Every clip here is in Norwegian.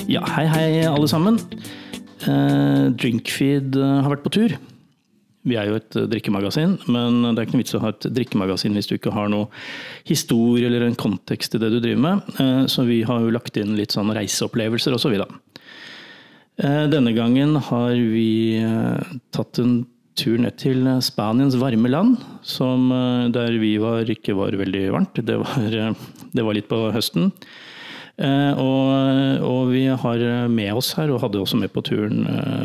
Ja, hei alle sammen. Drinkfeed har vært på tur. Vi jo et drikkemagasin, men det ikke noe vits å ha et drikkemagasin hvis du ikke har noe historie eller en kontekst i det du driver med. Så vi har jo lagt inn litt sånn reiseopplevelser og så videre. Denne gangen har vi tatt en tur ned til Spaniens varme land, der vi ikke var veldig varmt. Det var litt på høsten. Og vi har med oss her, og hadde også med på turen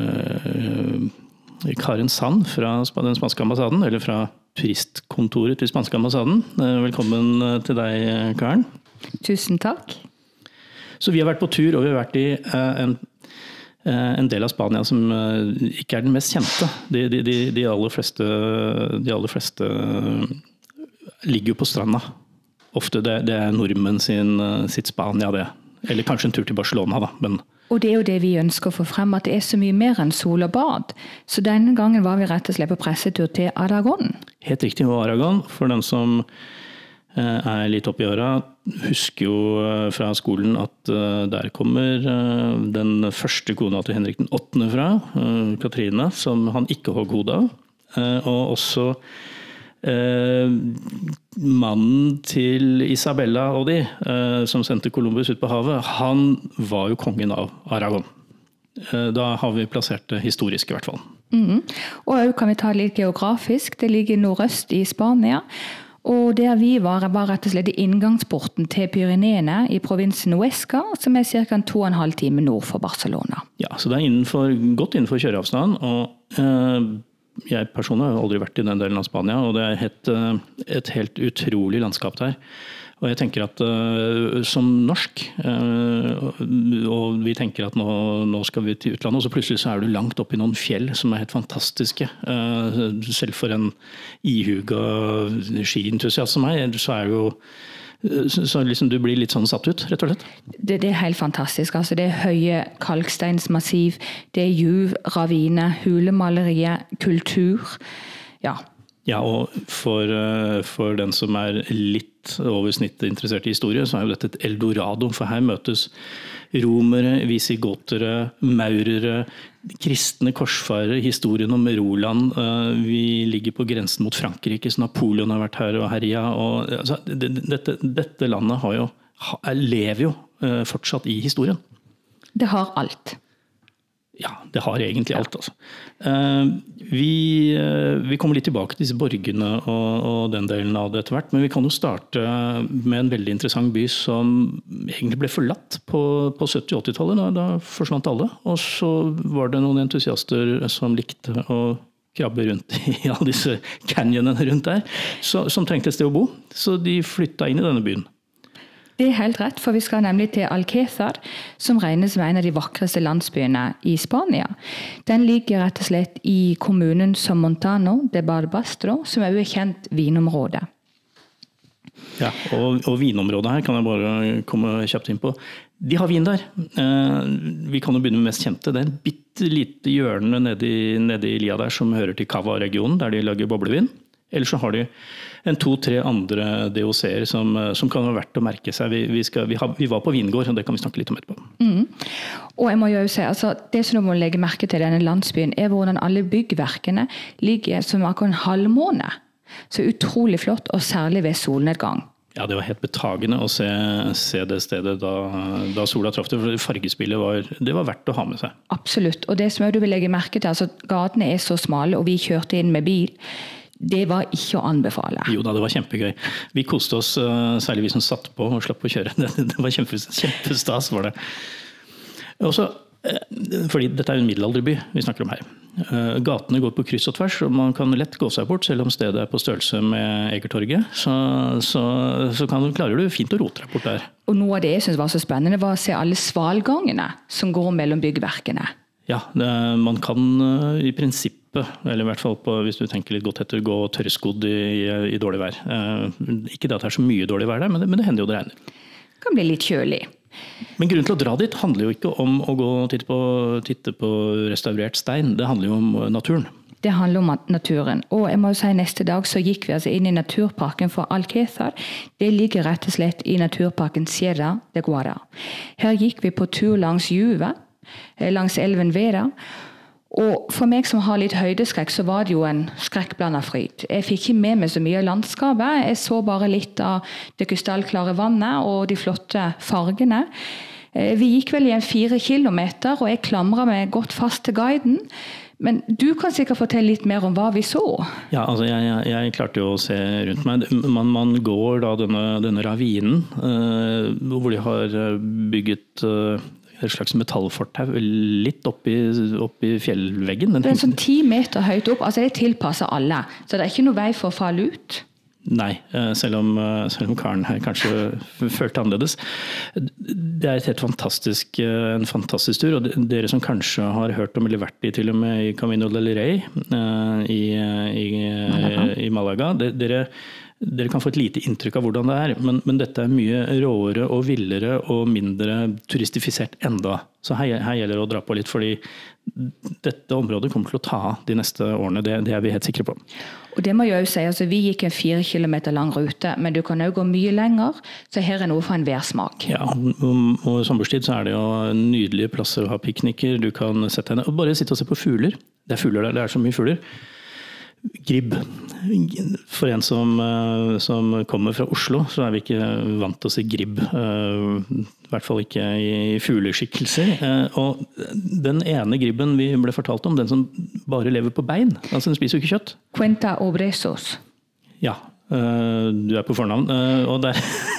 Karen Sand fra den spanske ambassaden, eller fra turistkontoret til spanske ambassaden. Velkommen til deg, Karen. Tusen takk. Så vi har vært på tur, og vi har vært i en del av Spania som ikke den mest kjente. De aller fleste ligger jo på stranda. Ofte det nordmenn sitt Spania det. Eller kanskje en tur til Barcelona da. Men og det jo det vi ønsker å få frem, at det så mye mer enn sol og bad. Så denne gangen var vi rett og slett på pressetur til Aragon. Helt riktig, og Aragon, for den som litt opp i åra, husker jo fra skolen at der kommer den første kona til Henrik den 8. fra, Katrine, som han ikke hogg hodet av. Og også mannen til Isabella og som sendte Columbus ut på havet, han var jo kongen av Aragon. Da har vi plassert det historisk i hvert fall. Og kan vi ta litt geografisk. Det ligger nordøst i Spania. Og der vi var rett og slett i inngangsporten til Pyreneene i provinsen Huesca, som ca. 2,5 timer nord for Barcelona. Ja, så det godt innenfor kjøreavstand, og jeg personlig har aldri vært i den delen av Spania, og det et helt utrolig landskap der. Og jeg tenker at som norsk, og vi tenker at nå skal vi til utlandet, og så plutselig så du langt oppe i noen fjell som helt fantastiske. Selv for en ihuga skientusiast som meg, så det jo så liksom du blir litt sånn satt ut, rett og slett. Det helt fantastisk. Altså, det høye kalksteinsmassiv, det juv, ravine, hulemalerier, kultur. Ja. Ja, og for den som litt over snittet interessert i historie, så jo dette et eldorado, for her møtes romere, visigotere, maurere, kristne korsfarere, historien om Roland. Vi ligger på grensen mot Frankrike, så Napoleon har vært her og herja. Og, altså, dette landet lever jo fortsatt i historien. Det har alt. Ja, det har egentlig alt. Altså. Vi kommer litt tilbake til disse borgene og den delen av det etter hvert, men vi kan jo starte med en veldig interessant by som egentlig ble forlatt på 70- og 80-tallet. Da forsvant alle, og så var det noen entusiaster som likte å krabbe rundt i alle disse canyonene rundt der, som trengte et sted å bo, så de flyttet inn i denne byen. Det helt rett, for vi skal nemlig til Alcázar, som regnes som en av de vakreste landsbyene i Spania. Den ligger rett og slett i kommunen Somontano de Barbastro, som jo kjent vinområde. Ja, og vinområdet her kan jeg bare komme kjapt inn på. De har vin der. Vi kan jo begynne med mest kjente. Det en bitte lite hjørne nede i lia der som hører til Cava-regionen, der de lager boblevin. Eller så har de 2-3 andre DOC-er som kan være verdt å merke seg. Vi var på vingård, og det kan vi snakke litt om etterpå. Og jeg må jo si, altså, det som du må legge merke til denne landsbyen, hvordan alle byggverkene ligger som akkurat en halvmåne. Så utrolig flott, og særlig ved solnedgang. Ja, det var helt betagende å se det stedet da sola traff det. Fargespillet det var verdt å ha med seg. Absolutt, og det som du vil legge merke til, altså gatene så smale, og vi kjørte inn med bil. Det var ikke å anbefale. Jo da, det var kjempegøy. Vi koste oss, særlig vi som satt på og slapp å kjøre. Det var kjempestas, var det. Også, fordi dette en middelalderby vi snakker om her. Gatene går på kryss og tvers, og man kan lett gå seg bort, selv om stedet på størrelse med Egertorget. Så klarer du fint å rote deg bort der. Og noe av det jeg synes var så spennende var å se alle svalgangene som går mellom byggverkene. Ja, man kan i prinsippet, eller i hvert fall hvis du tenker litt godt etter, gå tørrskodd i dårlig vær. Ikke det at det så mye dårlig vær der, men det hender jo det regner. Det kan bli litt kjølig. Men grunnen til å dra dit handler jo ikke om å gå og titte på restaurert stein, det handler jo om naturen. det handler om naturen. Og jeg må jo si neste dag så gikk vi altså inn i naturparken for Alcázar. Det ligger rett og slett i naturparken Sierra de Guara. Her gikk vi på tur langs Juve, langs elven Vera. Og for meg som har litt høydeskrekk, så var det jo en skrekkblandet fryd. Jeg fikk ikke med meg så mye av landskapet. Jeg så bare litt av det krystallklare vannet og de flotte fargene. Vi gikk vel igjen 4 kilometer, og jeg klamret meg godt fast til guiden. Men du kan sikkert fortelle litt mer om hva vi så. Ja, altså jeg klarte jo å se rundt meg. Man går da denne ravinen, hvor de har bygget et slags metallfortau litt oppi fjellveggen. Det er sånn 10 meter høyt opp, altså det tilpasser alle. Så det er ikke noe vei for å falle ut. Nei, selv om Karen her kanskje følte annerledes. Det er en fantastisk tur, og dere som kanskje har hørt om eller vært til og med i Camino del Rey i Malaga, dere kan få et lite inntrykk av hvordan det er, men dette er mye råere og villere og mindre turistifisert enda. Så her gjelder det å dra på litt, fordi dette området kommer til å ta av de neste årene, det er vi helt sikre på. Og det må jeg jo si, altså vi gikk en 4 kilometer lang rute, men du kan jo gå mye lenger, så her er noe for en værsmak. Ja, og i sommerstid så er det jo nydelige plasser å ha piknikker, du kan sette henne, og bare sitte og se på fugler. Det er fugler der, det er så mye fugler. Gribb. For en som kommer fra Oslo, så er vi ikke vant til å si gribb. I hvert fall ikke i fugleskikkelser. Og den ene gribben vi ble fortalt om, den som bare lever på bein, altså den spiser jo ikke kjøtt. Cuenta obresos. Ja, du er på fornavn. Og der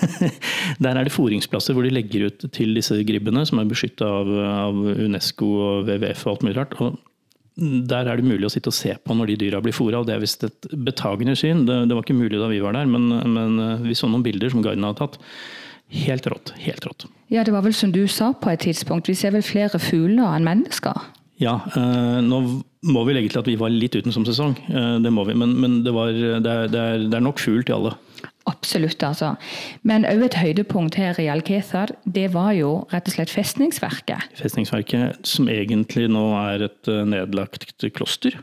er det foringsplasser hvor de legger ut til disse gribbene, som er beskyttet av UNESCO og WWF og alt mye rart. Og der er det mulig å sitte og se på når de dyra blir fôret, og det er vist et betagende syn. Det var ikke mulig da vi var der, men vi så noen bilder som guiden hadde tatt. Helt rått. Ja, det var vel som du sa på et tidspunkt, vi ser vel flere fugler enn mennesker. Ja, nå må vi legge til at vi var litt uten som sesong, det må vi, men det er nok fugl til alle. Absolutt, altså. Men også et høydepunkt her i Alcázar, det var jo rett og slett festningsverket. Festningsverket, som egentlig nå er et nedlagt kloster.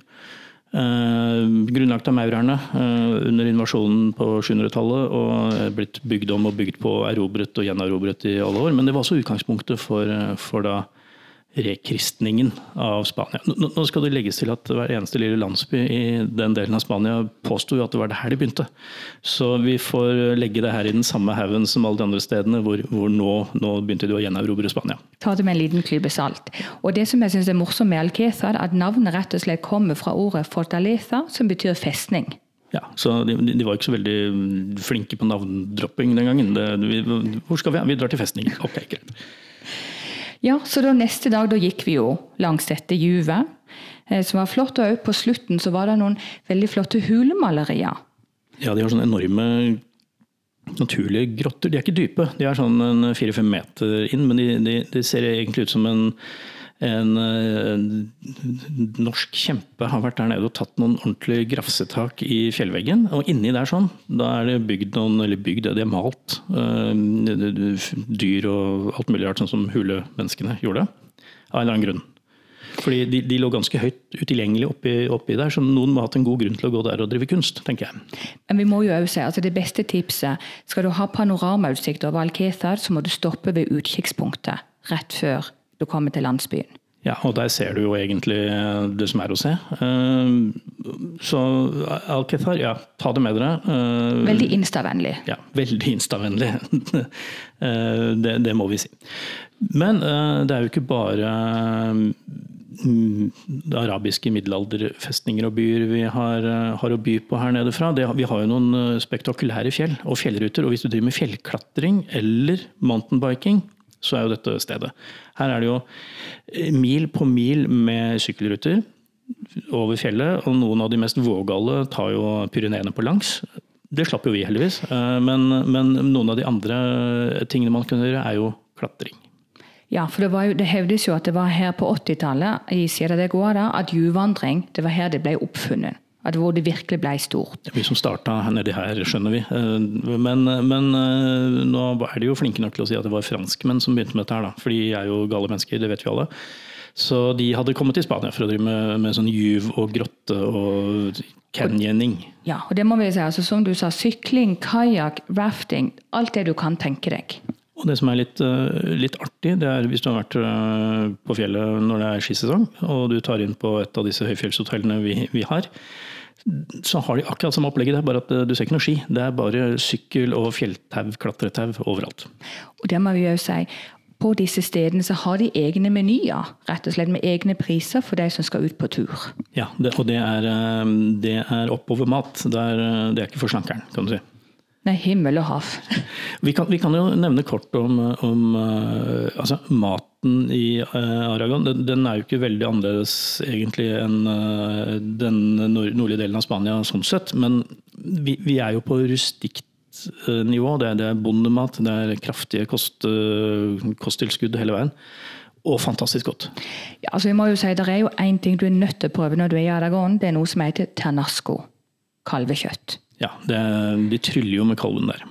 Grunnlagt av maurerne under invasjonen på 700-tallet, og er blitt bygd om og bygd på, erobret og gjenerobret i alle år. Men det var også utgangspunktet for da rekristningen av Spania. Nå skal det legges til at hver eneste lille landsby i den delen av Spania påstod at det var det her de begynte. Så vi får legge det her i den samme haugen som alle de andre stedene, hvor nå begynte de å gjenerobre Spania. Ta det med en liten klype salt. Og det som jeg synes er morsomt med Alcázar, at navnet rett og slett kommer fra ordet fortaleza, som betyr festning. Ja, så de var ikke så veldig flinke på navndropping den gangen. Hvor skal vi? Vi drar til festning. Ok, greit. Ja, så da neste dag da gikk vi jo langs dette Juve, som var flott, og på slutten så var det noen veldig flotte hulemalerier. Ja, de har sånne enorme naturlige grotter. De er ikke dype, de er sånn 4-5 meter inn, men de ser egentlig ut som en norsk kjempe har vært der nede og tatt noen ordentlige grafsetak i fjellveggen, og inni der sånn, da er det de er malt dyr og alt mulig rart, sånn som hulemenneskene gjorde, av en eller annen grunn. Fordi de lå ganske høyt utilgjengelig oppi der, så noen må ha hatt en god grunn til å gå der og drive kunst, tenker jeg. Men vi må jo også si, altså det beste tipset, skal du ha panoramautsikt over Alcázar, så må du stoppe ved utkikkspunktet rett før du kommer til landsbyen. Ja, og der ser du jo egentlig det som er å se. Så Alcázar, ja, ta det med dere. Veldig instavennlig. Ja, veldig instavennlig. Det må vi si. Men det er jo ikke bare arabiske middelalderfestninger og byer vi har å by på her nede fra. Vi har jo noen spektakulære fjell og fjellruter, og hvis du driver med fjellklatring eller mountainbiking, så er jo dette stedet. Her er det jo mil på mil med sykkelruter over fjellet, og noen av de mest vågale tar jo Pyreneene på langs. Det slapp jo vi heldigvis, men noen av de andre tingene man kan gjøre er jo klatring. Ja, for det hevdes jo at det var her på 80-tallet i Sierra de Guara at juvvandring, det var her det ble oppfunnet. At hvor det virkelig ble stort. Vi som startet nedi her, skjønner vi. Men nå er de jo flinke nok til å si at det var franskmenn som begynte med dette her, da. For de er jo gale mennesker, det vet vi alle. Så de hadde kommet til Spania for å drive med sånn juv og grotte og canyoning. Ja, og det må vi si, altså, som du sa, sykling, kajak, rafting, alt det du kan tenke deg. Og det som er litt artig, det er hvis du har vært på fjellet når det er skisesong, og du tar inn på et av disse høyfjellshotellene vi har, så har de akkurat samme opplegget der, bare at du ser ikke noe ski. Det er bare sykkel og fjelltau, klatretau overalt. Og det må vi jo si. På disse stedene så har de egne menyer, rett og slett med egne priser for de som skal ut på tur. Ja, og det er oppover mat. Det er ikke for slankeren, kan du si. Nei, himmel og hav. Vi kan jo nevne kort om altså, maten i Aragon. Den er jo ikke veldig annerledes egentlig enn den nordlige delen av Spania sånn sett, men vi er jo på rustikt nivå. Det er bondemat, det er kraftige kosttilskudd hele veien. Og fantastisk godt. Ja, altså jeg må jo si, det er jo en ting du er nødt til å prøve når du er i Aragon. Det er noe som heter ternasco, kalvekjøtt. Ja, de tryller jo med kalven der.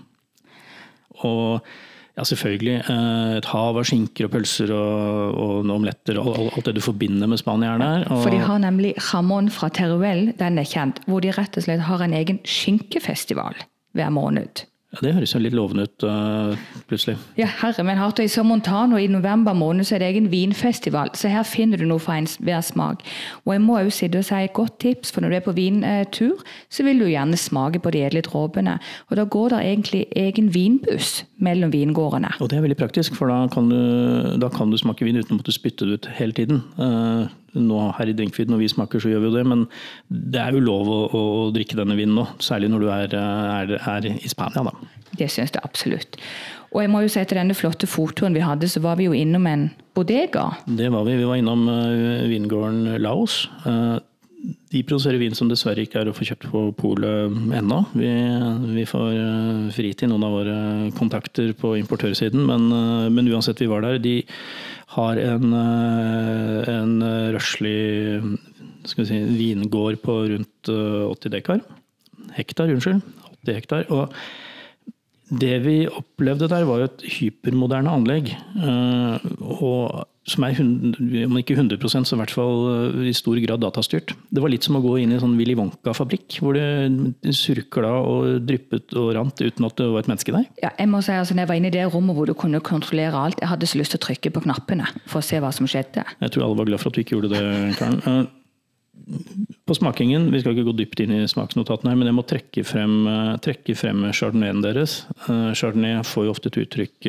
Og ja, selvfølgelig et hav av skinker og pølser og omletter og alt det du forbinder med Spania der. For de har nemlig jamón fra Teruel, den er kjent, hvor de rett og slett har en egen skinkefestival hver måned. Ja, det høres jo litt lovende ut plutselig. Ja, herre, men hardt, i Somontano i november måned så er det egen vinfestival, så her finner du noe for en hver smak. Og jeg må jo si et godt tips, for når du er på vintur, så vil du gjerne smake på de edle dråpene. Og da går det egentlig egen vinbuss mellom vingårdene. Og det er veldig praktisk, for da kan du smake vin uten å måtte spytte det ut hele tiden. Nå her i Drinkfeed, når vi smaker så gjør vi jo det, men det er jo lov å drikke denne vinen nå, særlig når du er i Spania da. Det synes jeg absolutt. Og jeg må jo si til denne flotte fotoen vi hadde, så var vi jo innom en bodega. Det var vi var innom vingården Laos. De produserer vin som dessverre ikke er å få kjøpt på polet ennå. Vi får fri til noen av våre kontakter på importørsiden, men uansett vi var der, de har en røslig vingård på rundt 80 hektar, 80 hektar. Og det vi opplevde der var jo et hypermoderne anlegg, og som er, om ikke 100%, så i hvert fall i stor grad datastyrt. Det var litt som å gå inn i en sånn Willy Wonka-fabrikk, hvor det surkla og dryppet og rant uten at det var et menneske der. Ja, jeg må si, altså, når jeg var inne i det rommet hvor du kunne kontrollere alt, jeg hadde så lyst til å trykke på knappene for å se hva som skjedde. Jeg tror alle var glad for at du ikke gjorde det, Karen. På smakingen, vi skal ikke gå dypt inn i smaksnotatene her, men jeg må trekke frem chardonnayen deres. Chardonnay får jo ofte et uttrykk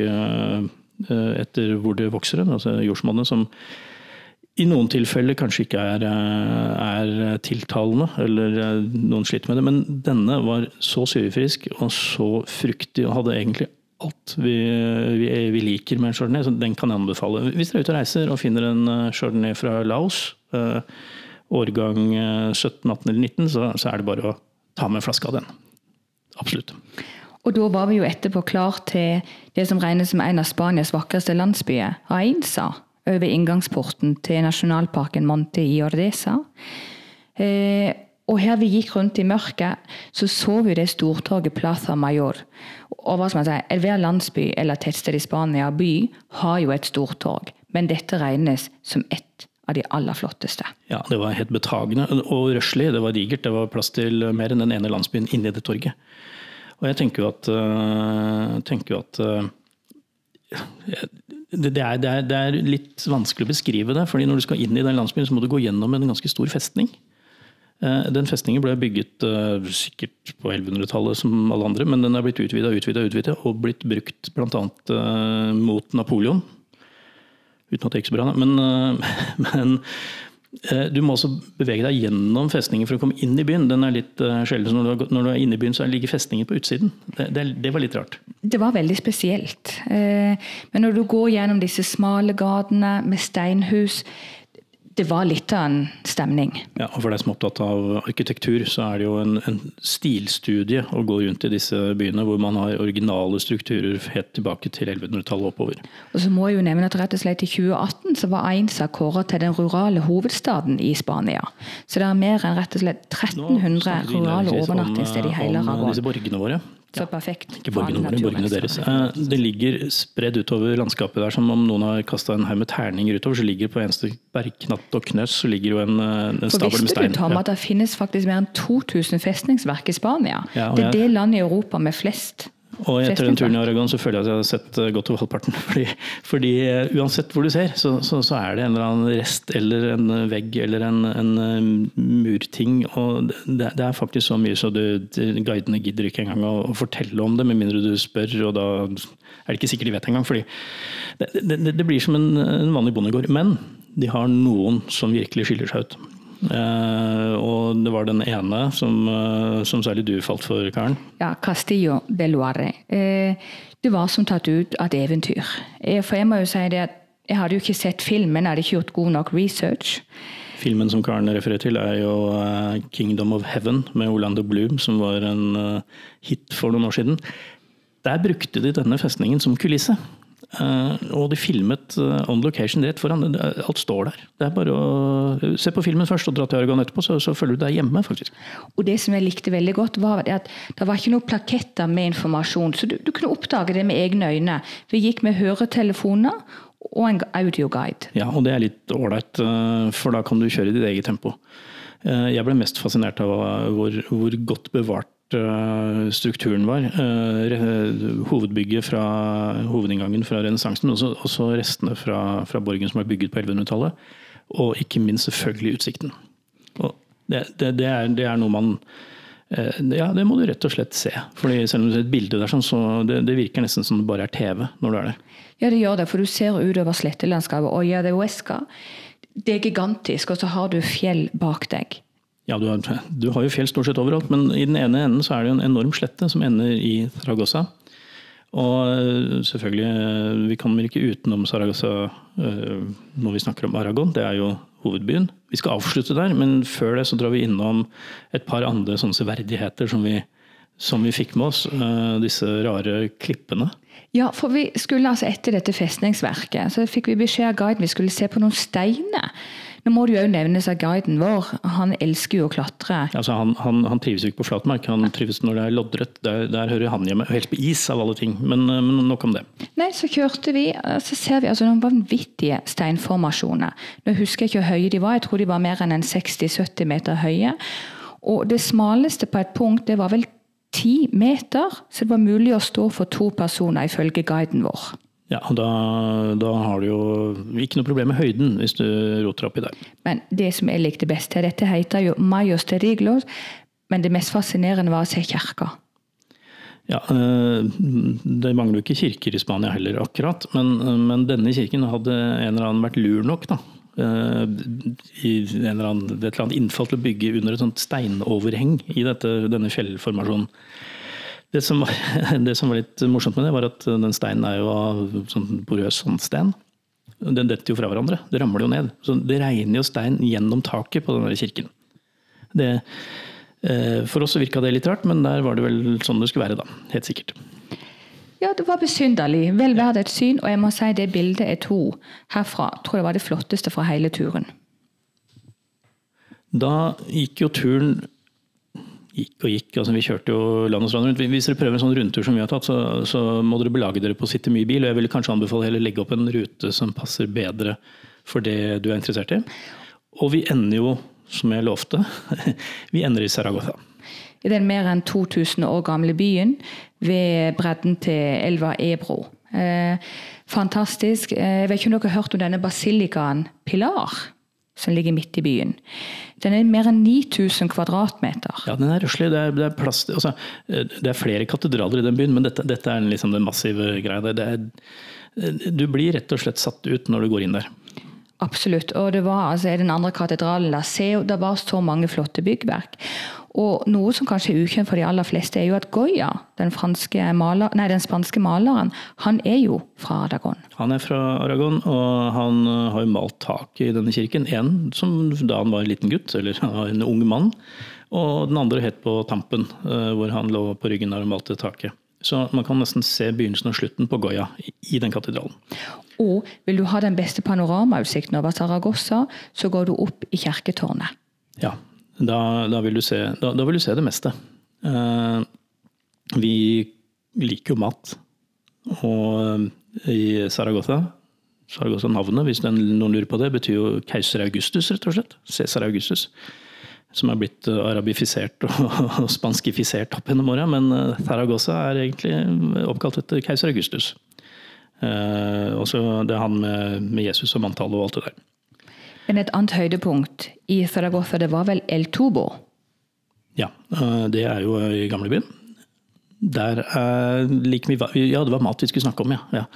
etter hvor det vokser, altså jordsmonnet, som i noen tilfeller kanskje ikke er tiltalende, eller noen sliter med det, men denne var så syrefrisk og så fruktig og hadde egentlig alt vi liker med chardonnay, så den kan jeg anbefale. Hvis dere er ute og reiser og finner en chardonnay fra Laos, årgang 17, 18 eller 19, så er det bare å ta med en flaske av den. Absolutt. Og da var vi jo etterpå klar til det som regnes som en av Spanias vakreste landsbyer, Ainsa, over inngangsporten til nasjonalparken Monte i Ordesa. Og her vi gikk rundt i mørket, så vi det stortorget Plaza Mayor. Og hva skal man si, hver landsby eller tettsted i Spania by har jo et stortorg, men dette regnes som ett av de aller flotteste. Ja, det var helt betagende, og røslig, det var digert, det var plass til mer enn den ene landsbyen inne i det torget. Og jeg tenker jo at det er litt vanskelig å beskrive det, fordi når du skal inn i den landsbyen, så må du gå gjennom en ganske stor festning. Den festningen ble bygget sikkert på 1100-tallet som alle andre, men den har blitt utvidet og blitt brukt blant annet mot Napoleon. Uten at det ikke så bra, men du må også bevege deg gjennom festningen for å komme inn i byen. Den er litt sjelden. Når du er inne i byen, så ligger festningen på utsiden. Det var litt rart. Det var veldig spesielt. Men når du går gjennom disse smale gatene med steinhus, det var litt av en stemning. Ja, og for deg som er opptatt av arkitektur, så er det jo en stilstudie å gå rundt i disse byene, hvor man har originale strukturer helt tilbake til 1100-tallet oppover. Og så må jeg jo nevne at rett og slett i 2018 så var Ainsa kåret til den rurale hovedstaden i Spania. Så det er mer enn rett og slett 1300 rurale overnattingssteder i hele Aragon. Disse borgene våre. Så perfekt. Ikke borgene deres. Det ligger spredd utover landskapet der, som om noen har kastet en haug med terninger utover, så ligger på eneste bergknatt og knøs, så ligger jo en stabel med stein. For visste du, Tom, at det finnes faktisk mer enn 2000 festningsverk i Spania? Det er det landet i Europa med flest. Og etter den turen i Aragon så føler jeg at jeg har sett godt over halvparten. Fordi uansett hvor du ser, så er det en eller annen rest eller en vegg eller en murting. Og det er faktisk så mye så guidene gidder ikke engang å fortelle om det, med mindre du spør, og da er det ikke sikkert de vet engang. Fordi det blir som en vanlig bondegård. Men de har noen som virkelig skiller seg ut. Og det var den ene som særlig du falt for, Karen. Ja, Castillo de Loire. Det var som tatt ut av et eventyr. For jeg må jo si det at jeg hadde jo ikke sett filmen, jeg hadde ikke gjort god nok research. Filmen som Karen refererer til er jo Kingdom of Heaven med Orlando Bloom, som var en hit for noen år siden. Der brukte de denne festningen som kulisse. Og de filmet on location rett foran. Alt står der. Det er bare å se på filmen først og dra til Aragon etterpå, så føler du deg hjemme, faktisk. Og det som jeg likte veldig godt var at det var ikke noen plaketter med informasjon, så du kunne oppdage det med egne øyne. Vi gikk med høretelefoner og en audioguide. Ja, og det er litt ålreit, for da kan du kjøre i ditt eget tempo. Jeg ble mest fascinert av hvor godt bevart strukturen var. Hovedbygget fra hovedinngangen fra renessansen, og så restene fra borgen som var bygget på 1100-tallet, og ikke minst selvfølgelig utsikten. Og det er noe man det må du rett og slett se. Fordi selv om du ser et bilde der, så det virker nesten som det bare er TV når du er der. Ja, det gjør det, for du ser utover slettelandskapet, og ja, det er Huesca. Det er gigantisk, og så har du fjell bak deg. Ja, du har jo fjell stort sett overalt, men i den ene enden så er det jo en enorm slette som ender i Zaragoza. Og selvfølgelig, vi kommer ikke utenom Zaragoza når vi snakker om Aragon. Det er jo hovedbyen. Vi skal avslutte der, men før det så drar vi innom et par andre sånne severdigheter som vi fikk med oss. Disse rare klippene. Ja, for vi skulle altså etter dette festningsverket, så fikk vi beskjed av guiden vi skulle se på noen steiner. Nå må det jo nevnes av guiden vår. Han elsker jo å klatre. Altså, han trives jo ikke på flatmark. Han trives når det er loddrett. Der hører han hjemme. Helt på is av alle ting. Men nok om det. Nei, så kjørte vi, så ser vi altså noen vanvittige steinformasjoner. Nå husker jeg ikke hvor høye de var. Jeg tror de var mer enn 60-70 meter høye. Og det smaleste på et punkt, det var vel 10 meter. Så det var mulig å stå for 2 personer ifølge guiden vår. Ja, og da har du jo ikke noe problem med høyden hvis du roter opp i det. Men det som jeg likte best til, dette heter jo Mayos de Riglos, men det mest fascinerende var å se kirka. Ja, det mangler jo ikke kirker i Spania heller akkurat, men denne kirken hadde en eller annen vært lur nok da. I et eller annet innfall til å bygge under et sånt steinoverheng i denne fjellformasjonen. Det som var litt morsomt med det, var at den steinen er jo av sånn porøs sandsten. Den detter jo fra hverandre. Det ramler jo ned. Så det regner jo stein gjennom taket på denne kirken. For oss virka det litt rart, men der var det vel sånn det skulle være da. Helt sikkert. Ja, det var besynderlig. Vel verdt et syn, og jeg må si det bildet jeg tok herfra, tror jeg var det flotteste fra hele turen. Da gikk jo turen altså vi kjørte jo land og strand rundt. Hvis dere prøver en sånn rundtur som vi har tatt, så må dere belage dere på å sitte mye i bil, og jeg vil kanskje anbefale heller legge opp en rute som passer bedre for det du er interessert i. Og vi ender jo, som jeg lovte, vi ender i Zaragoza. I den mer enn 2000 år gamle byen ved bredden til elva Ebro. Fantastisk. Jeg vet ikke om dere har hørt om denne basilikaen Pilar, som ligger midt i byen. Den er mer enn 9000 kvadratmeter. Ja, den er røslig. Det er plass, altså, det er flere katedraler i den byen, men dette er liksom den massive greia. Du blir rett og slett satt ut når du går inn der. Absolutt. Og det var altså i den andre katedralen, det var så mange flotte byggverk. Og noe som kanskje er ukjent for de aller fleste er jo at Goya, den spanske maleren, han er jo fra Aragon. Han er fra Aragon, og han har jo malt taket i denne kirken. En som da han var en liten gutt, eller en ung mann, og den andre het på Tampen, hvor han lå på ryggen der og malte taket. Så man kan nesten se begynnelsen og slutten på Goya i den katedralen. Og vil du ha den beste panoramautsikten over Zaragoza, så går du opp i kirketårnet. Ja, da vil du se det meste. Vi liker jo mat. Og i Zaragoza-navnet, hvis noen lurer på det, betyr jo keiser Augustus, rett og slett. Cæsar Augustus. Som er blitt arabifisert og spanskifisert opp gjennom åra. Men Zaragoza er egentlig oppkalt etter keiser Augustus. Også det er han med Jesus og manntallet og alt det der. Men et annet høydepunkt i Zaragoza, det var vel El Tubo? Ja, det er jo i gamlebyen. Der liker vi, ja, det var mat vi skulle snakke om, ja.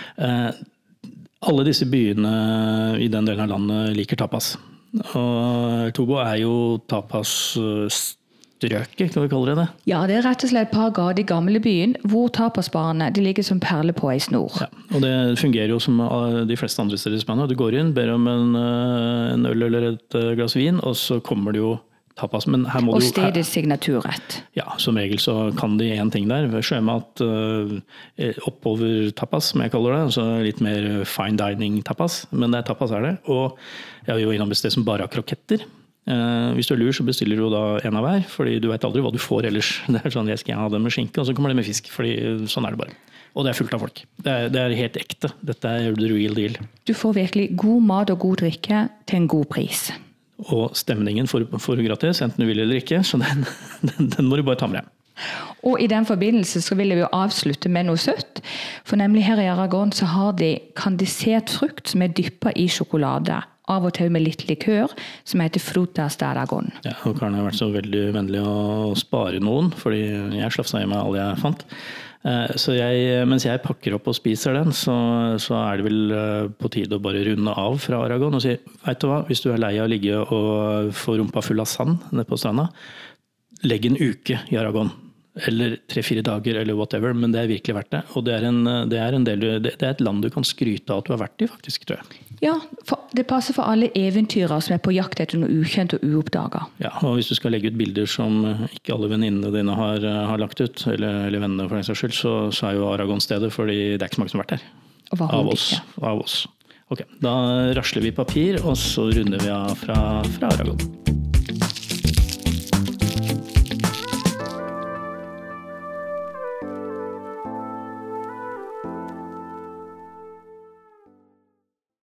Alle disse byene i den delen av landet liker tapas. Og Tobo er jo tapas-strøket, kan vi kalle det? Ja, det er rett og slett et par gater i gamle byen, hvor tapasbarene de ligger som perle på ei snor. Ja, og det fungerer jo som de fleste andre steder i Spania. Du går inn, ber om en øl eller et glass vin, og så kommer det jo tapas. Men her må og stedets signaturrett. Ja, som regel så kan de en ting der. Sjømat oppover tapas, som jeg kaller det. Altså litt mer fine dining tapas. Men det er tapas er det. Og jeg er jo innom et sted som bare har kroketter. Hvis du er lur, så bestiller du da en av hver. Fordi du vet aldri hva du får ellers. Det er sånn, jeg skal ha det med skinke, og så kommer det med fisk. Fordi sånn er det bare. Og det er fullt av folk. Det er helt ekte. Dette er the real deal. Du får virkelig god mat og god drikke til en god pris. Og stemningen får du gratis, enten du vil eller ikke, så den må du bare ta med deg. Og i den forbindelse så vil jeg jo avslutte med noe søtt, for nemlig her i Aragon så har de kandisert frukt som er dyppet i sjokolade, av og til med litt likør, som heter Frutas de Aragon. Ja, og Karen har vært så veldig vennlig å spare noen, fordi jeg slafsa i meg alle jeg fant. Så mens jeg pakker opp og spiser den, så er det vel på tide å bare runde av fra Aragon og si, vet du hva, hvis du er lei av å ligge og få rumpa full av sand nede på stranda, legg en uke i Aragon. Eller 3-4 dager, eller whatever, men det er virkelig verdt det. Og det er et land du kan skryte av at du har vært i, faktisk, tror jeg. Ja, det passer for alle eventyrer som er på jakt etter noe ukjent og uoppdaget. Ja, og hvis du skal legge ut bilder som ikke alle venninnene dine har lagt ut, eller vennene for den saks skyld, så er jo Aragon stedet, fordi det er ikke så mange som har vært der. Av oss. Ok, da rasler vi papir, og så runder vi av fra Aragon.